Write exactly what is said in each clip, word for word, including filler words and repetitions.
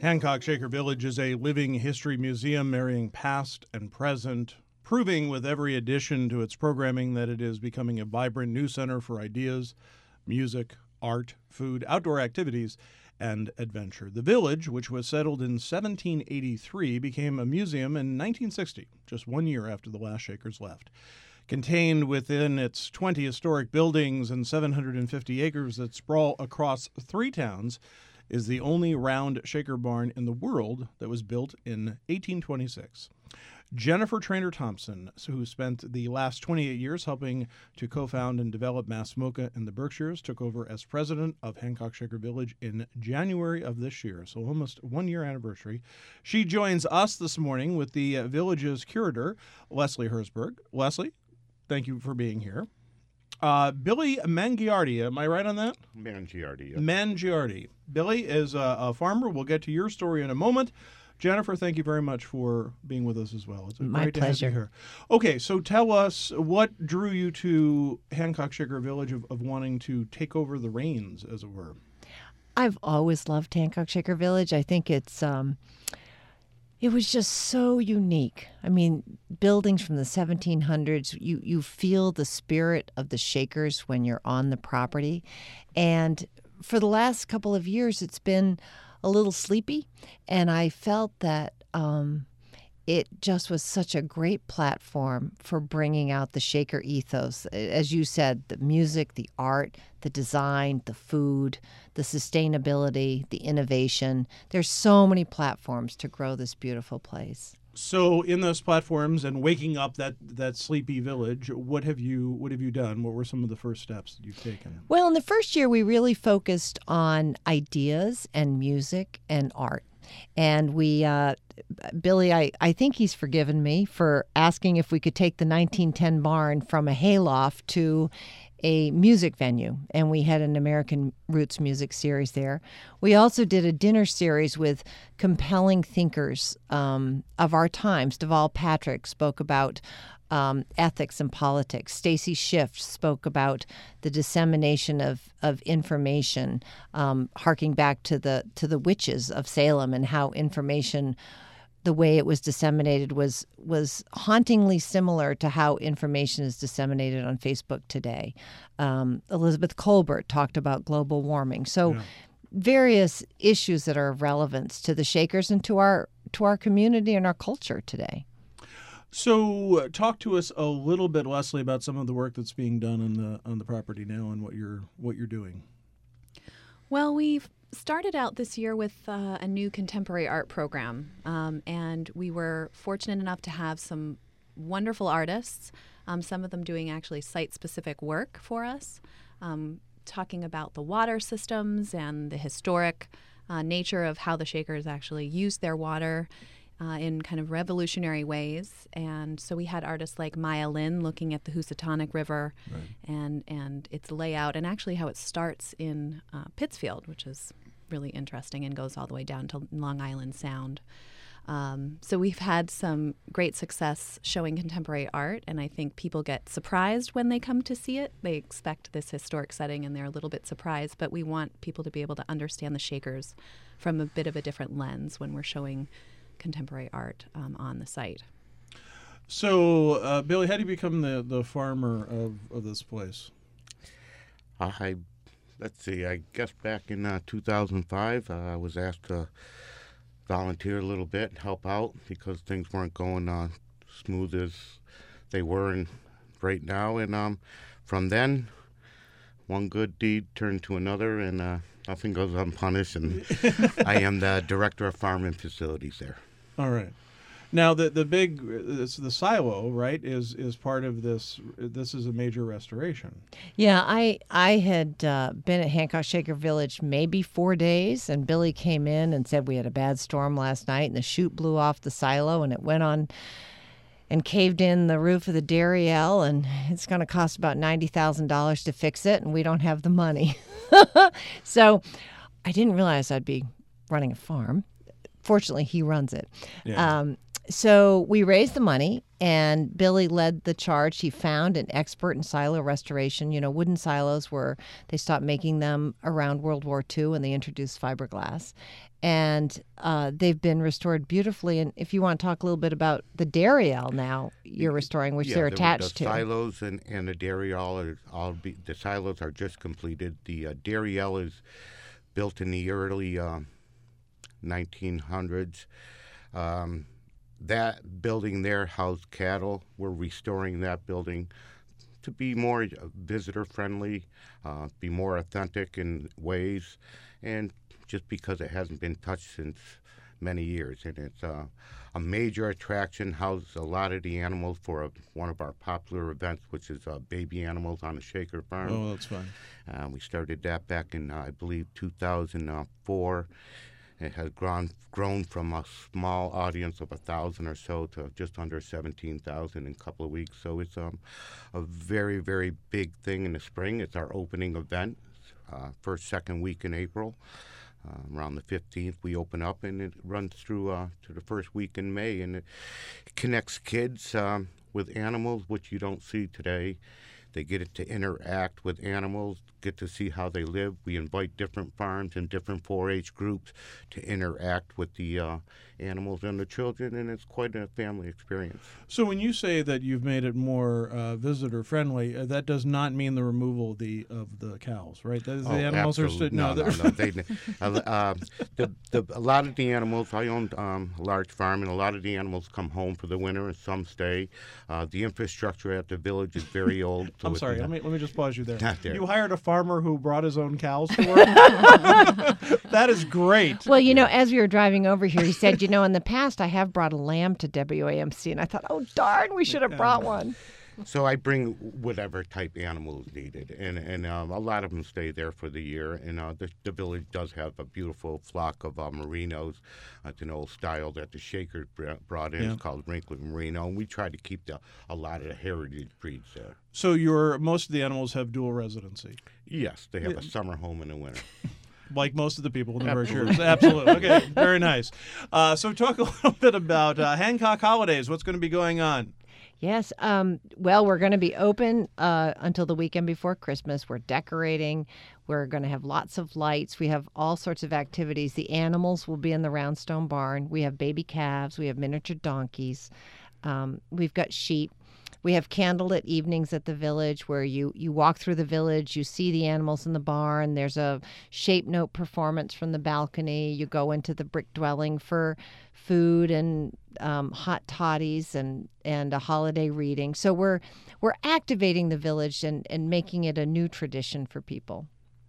Hancock Shaker Village is a living history museum marrying past and present, proving with every addition to its programming that it is becoming a vibrant new center for ideas, music, art, food, outdoor activities, and adventure. The village, which was settled in seventeen eighty-three, became a museum in nineteen sixty, just one year after the last Shakers left. Contained within its twenty historic buildings and seven hundred fifty acres that sprawl across three towns, is the only round Shaker barn in the world that was built in eighteen twenty-six. Jennifer Trainer Thompson, who spent the last twenty-eight years helping to co-found and develop Mass MoCA in the Berkshires, took over as president of Hancock Shaker Village in January of this year, so almost one year anniversary. She joins us this morning with the uh, village's curator, Leslie Herzberg. Leslie, thank you for being here. Uh, Billy Mangiardi, am I right on that? Mangiardi, yeah. Mangiardi. Billy is a, a farmer. We'll get to your story in a moment. Jennifer, thank you very much for being with us as well. It's My great pleasure. to have you here. Okay, so tell us what drew you to Hancock Shaker Village of, of wanting to take over the reins, as it were. I've always loved Hancock Shaker Village. I think it's um, it was just so unique. I mean, buildings from the seventeen hundreds, you, you feel the spirit of the Shakers when you're on the property. And for the last couple of years, it's been a little sleepy, and I felt that um, it just was such a great platform for bringing out the Shaker ethos. As you said, the music, the art, the design, the food, the sustainability, the innovation. There's so many platforms to grow this beautiful place. So in those platforms and waking up that, that sleepy village, what have you what have you done? What were some of the first steps that you've taken? Well, in the first year, we really focused on ideas and music and art. And we, uh, Billy, I, I think he's forgiven me for asking if we could take the nineteen ten barn from a hayloft to a music venue, and we had an American Roots music series there. We also did a dinner series with compelling thinkers um, of our times. Deval Patrick spoke about um, ethics and politics. Stacy Schiff spoke about the dissemination of, of information, um, harking back to the to the witches of Salem and how information, the way it was disseminated was was hauntingly similar to how information is disseminated on Facebook today. Um, Elizabeth Colbert talked about global warming. So yeah. Various issues that are of relevance to the Shakers and to our to our community and our culture today. So uh, talk to us a little bit, Leslie, about some of the work that's being done on the on the property now and what you're what you're doing. Well, we've started out this year with uh, a new contemporary art program, um, and we were fortunate enough to have some wonderful artists, um, some of them doing actually site-specific work for us, um, talking about the water systems and the historic uh, nature of how the Shakers actually used their water uh, in kind of revolutionary ways. And so we had artists like Maya Lin looking at the Housatonic River right. and, and its layout, and actually how it starts in uh, Pittsfield, which is really interesting and goes all the way down to Long Island Sound. Um, so we've had some great success showing contemporary art, and I think people get surprised when they come to see it. They expect this historic setting, and they're a little bit surprised, but we want people to be able to understand the Shakers from a bit of a different lens when we're showing contemporary art um, on the site. So, uh, Billy, how do you become the, the farmer of, of this place? I Let's see, I guess back in uh, two thousand five, uh, I was asked to volunteer a little bit, help out, because things weren't going uh, smooth as they were in, right now. And um, from then, one good deed turned to another, and uh, nothing goes unpunished. And I am the director of farm and facilities there. All right. Now, the the big, it's the silo, right, is is part of this. This is a major restoration. Yeah, I I had uh, been at Hancock Shaker Village maybe four days, and Billy came in and said we had a bad storm last night, and the chute blew off the silo, and it went on and caved in the roof of the dairy L, and it's going to cost about ninety thousand dollars to fix it, and we don't have the money. So I didn't realize I'd be running a farm. Fortunately, he runs it. Yeah. Um, so we raised the money, and Billy led the charge. He found an expert in silo restoration. You know, wooden silos were, they stopped making them around World War Two, and they introduced fiberglass. And uh, they've been restored beautifully. And if you want to talk a little bit about the dairy ale now you're restoring, which yeah, they're the, attached the to. silos and, and the dairy all are all be, the silos are just completed. The uh, dairy ale is built in the early uh, nineteen hundreds. Um, that building there housed cattle. We're restoring that building to be more visitor friendly, uh, be more authentic in ways, and just because it hasn't been touched since many years. And it's uh, a major attraction, houses a lot of the animals for a, one of our popular events, which is uh, baby animals on the Shaker Farm. Oh, that's fun. Uh, we started that back in, uh, I believe, two thousand four. It has grown, grown from a small audience of one thousand or so to just under seventeen thousand in a couple of weeks. So it's um, a very, very big thing in the spring. It's our opening event, uh, first, second week in April. Uh, around the fifteenth, we open up, and it runs through uh, to the first week in May, and it connects kids um, with animals, which you don't see today. They get it to interact with animals, get to see how they live. We invite different farms and different four H groups to interact with the uh, animals and the children, and it's quite a family experience. So when you say that you've made it more uh, visitor friendly, uh, that does not mean the removal of the of the cows, right? That is, the Oh, animals absolutely. are sti- no, no, no, they're- no. They, uh, uh, the, the, a lot of the animals, I own um, a large farm, and a lot of the animals come home for the winter, and some stay. Uh, the infrastructure at the village is very old. So I'm it's sorry. not- Let me let me just pause you there. Not there. You hired a farmer who brought his own cows to work. That is great. Well, you know, as we were driving over here, he said, you know, in the past I have brought a lamb to W A M C. And I thought, oh, darn, we should have brought one. So I bring whatever type animal is needed, and and um, a lot of them stay there for the year. And uh, the, the village does have a beautiful flock of uh, merinos. Uh, it's an old style that the Shakers br- brought in. Yeah. It's called Wrinkly Merino, and we try to keep the, a lot of the heritage breeds there. So your most of the animals have dual residency, Yes, they have a summer home in the winter. like most of the people in the brochures. Absolutely. Okay, very nice. Uh, so talk a little bit about uh, Hancock Holidays. What's going to be going on? Yes. Um, well, we're going to be open uh, until the weekend before Christmas. We're decorating. We're going to have lots of lights. We have all sorts of activities. The animals will be in the Roundstone Barn. We have baby calves. We have miniature donkeys. Um, we've got sheep. We have candlelit evenings at the village where you, you walk through the village, you see the animals in the barn. There's a shape note performance from the balcony. You go into the brick dwelling for food and um, hot toddies and, and a holiday reading. So we're we're activating the village and, and making it a new tradition for people.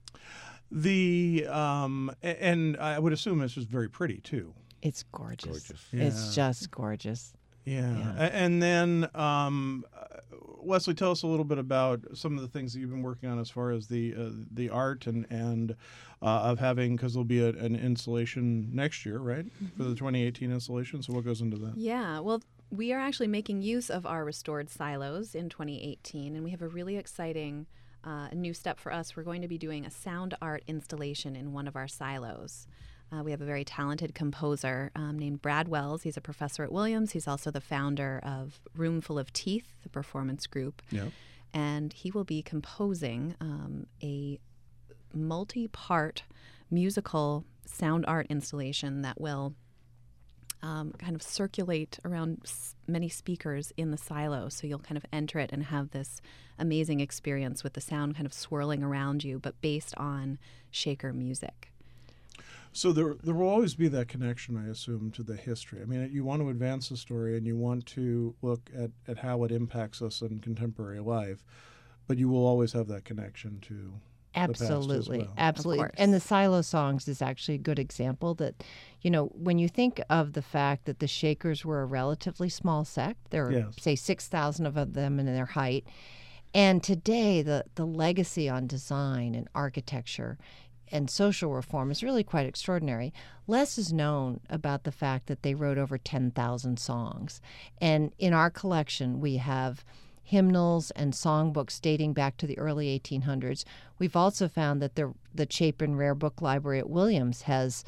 The um, a- and I would assume this is very pretty too. It's gorgeous. Gorgeous. It's Yeah. just gorgeous. Yeah. Yeah. A- And then, um, uh, Wesley, tell us a little bit about some of the things that you've been working on as far as the uh, the art and and uh, of having, because there'll be a, an installation next year, right, for the twenty eighteen installation. So what goes into that? Yeah, well, we are actually making use of our restored silos in twenty eighteen, and we have a really exciting uh, new step for us. We're going to be doing a sound art installation in one of our silos. Uh, we have a very talented composer um, named Brad Wells. He's a professor at Williams. He's also the founder of Roomful of Teeth, the performance group. Yeah. And he will be composing um, a multi-part musical sound art installation that will um, kind of circulate around s- many speakers in the silo. So you'll kind of enter it and have this amazing experience with the sound kind of swirling around you, but based on Shaker music. So there, there will always be that connection, I assume, to the history. I mean, you want to advance the story and you want to look at, at how it impacts us in contemporary life, but you will always have that connection to past as Absolutely. well. Absolutely. Of course. And the silo songs is actually a good example that, you know, when you think of the fact that the Shakers were a relatively small sect, there are, Yes. say, six thousand of them in their height. And today, the, the legacy on design and architecture and social reform is really quite extraordinary. Less is known about the fact that they wrote over ten thousand songs. And in our collection, we have hymnals and songbooks dating back to the early eighteen hundreds. We've also found that the, the Chapin Rare Book Library at Williams has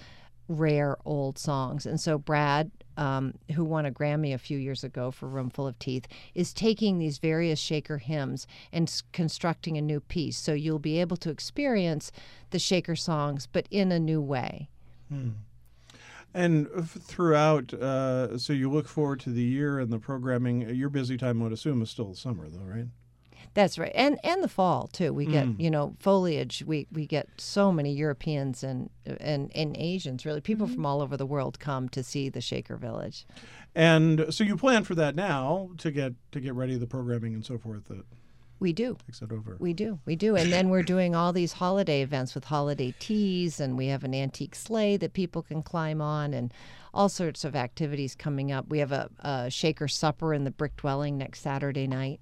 rare old songs. And so Brad, um, who won a Grammy a few years ago for Roomful of Teeth, is taking these various Shaker hymns and s- constructing a new piece. So you'll be able to experience the Shaker songs, but in a new way. Hmm. And f- throughout, uh, so you look forward to the year and the programming. Your busy time, I would assume, is still the summer, though, right? That's right, and and the fall too. We get Mm. you know foliage. We we get so many Europeans and and, and Asians. Really, people from all over the world come to see the Shaker Village. And so you plan for that now to get to get ready the programming and so forth that We do. takes it over. We do. We do. And then we're doing all these holiday events with holiday teas, and we have an antique sleigh that people can climb on, and all sorts of activities coming up. We have a, a Shaker supper in the brick dwelling next Saturday night.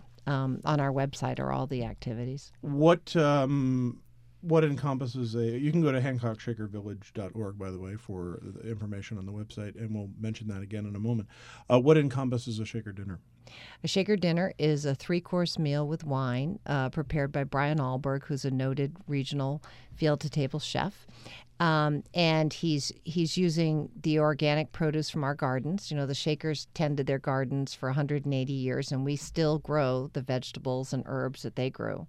Um, on our website are all the activities. What um, what encompasses a? You can go to hancock shaker village dot org, by the way, for the information on the website, and we'll mention that again in a moment. Uh, what encompasses a Shaker dinner? A Shaker dinner is a three-course meal with wine uh, prepared by Brian Alberg, who's a noted regional field-to-table chef. Um, and he's he's using the organic produce from our gardens. You know, the Shakers tended their gardens for one hundred eighty years, and we still grow the vegetables and herbs that they grew.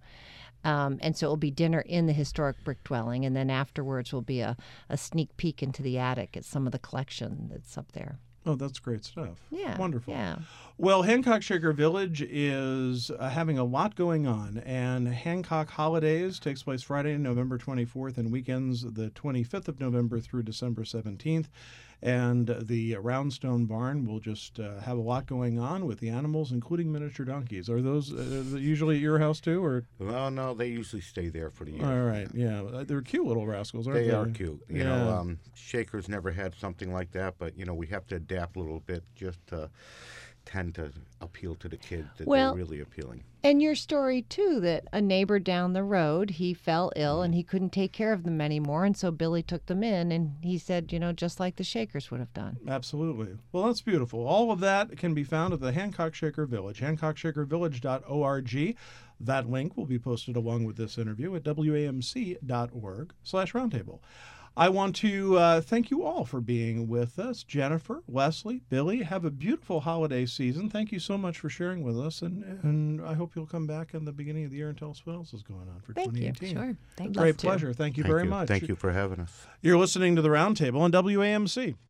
Um, and so it will be dinner in the historic brick dwelling, and then afterwards will be a, a sneak peek into the attic at some of the collection that's up there. Oh, that's great stuff. Yeah. Wonderful. Yeah. Well, Hancock Shaker Village is uh, having a lot going on, and Hancock Holidays takes place Friday, November twenty-fourth, and weekends the twenty-fifth of November through December seventeenth. And the Roundstone Barn will just uh, have a lot going on with the animals, including miniature donkeys. Are those uh, usually at your house too, or? Well, no, they usually stay there for the year. All right, yeah, Uh, they're cute little rascals, aren't they? They are cute. You know, Yeah. um, Shaker's never had something like that, but, you know, we have to adapt a little bit just to tend to appeal to the kids that Well- they're really appealing. And your story, too, that a neighbor down the road, he fell ill and he couldn't take care of them anymore. And so Billy took them in and he said, you know, just like the Shakers would have done. Absolutely. Well, that's beautiful. All of that can be found at the Hancock Shaker Village, hancock shaker village dot org. That link will be posted along with this interview at w a m c dot org slash roundtable. I want to uh, thank you all for being with us. Jennifer, Leslie, Billy, have a beautiful holiday season. Thank you so much for sharing with us, and, and I hope you'll come back in the beginning of the year and tell us what else is going on for Thank you. twenty eighteen. Sure. Thank you. Love Great to. pleasure. Thank you Thank very you. much. Thank you for having us. You're listening to The Roundtable on W A M C.